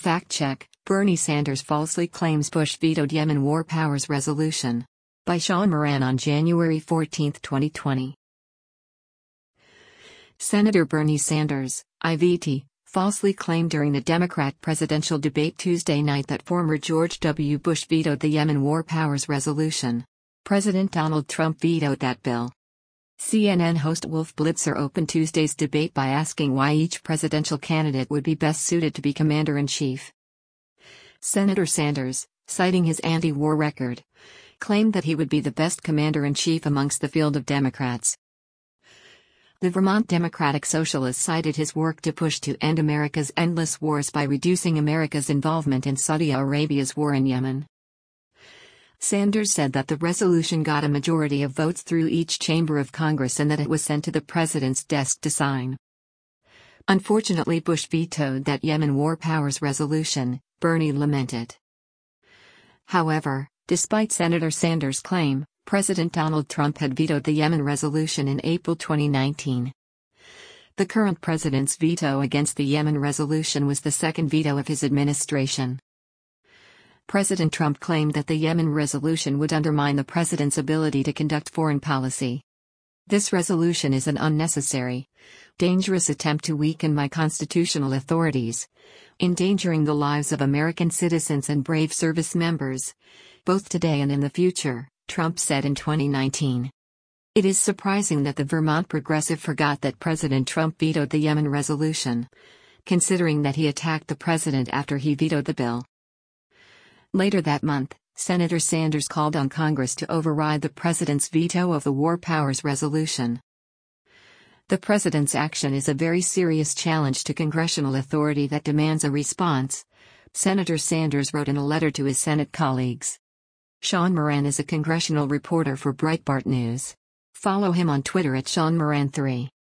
Fact check: Bernie Sanders falsely claims Bush vetoed Yemen War Powers Resolution. By Sean Moran on January 14, 2020. Senator Bernie Sanders, IVT, falsely claimed during the Democrat presidential debate Tuesday night that former George W. Bush vetoed the Yemen War Powers Resolution. President Donald Trump vetoed that bill. CNN host Wolf Blitzer opened Tuesday's debate by asking why each presidential candidate would be best suited to be commander-in-chief. Senator Sanders, citing his anti-war record, claimed that he would be the best commander-in-chief amongst the field of Democrats. The Vermont Democratic Socialist cited his work to push to end America's endless wars by reducing America's involvement in Saudi Arabia's war in Yemen. Sanders said that the resolution got a majority of votes through each chamber of Congress and that it was sent to the president's desk to sign. Unfortunately, Bush vetoed that Yemen War Powers Resolution, Bernie lamented. However, despite Senator Sanders' claim, President Donald Trump had vetoed the Yemen resolution in April 2019. The current president's veto against the Yemen resolution was the second veto of his administration. President Trump claimed that the Yemen resolution would undermine the president's ability to conduct foreign policy. This resolution is an unnecessary, dangerous attempt to weaken my constitutional authorities, endangering the lives of American citizens and brave service members, both today and in the future, Trump said in 2019. It is surprising that the Vermont progressive forgot that President Trump vetoed the Yemen resolution, considering that he attacked the president after he vetoed the bill. Later that month, Senator Sanders called on Congress to override the president's veto of the War Powers Resolution. The president's action is a very serious challenge to congressional authority that demands a response, Senator Sanders wrote in a letter to his Senate colleagues. Sean Moran is a congressional reporter for Breitbart News. Follow him on Twitter at SeanMoran3.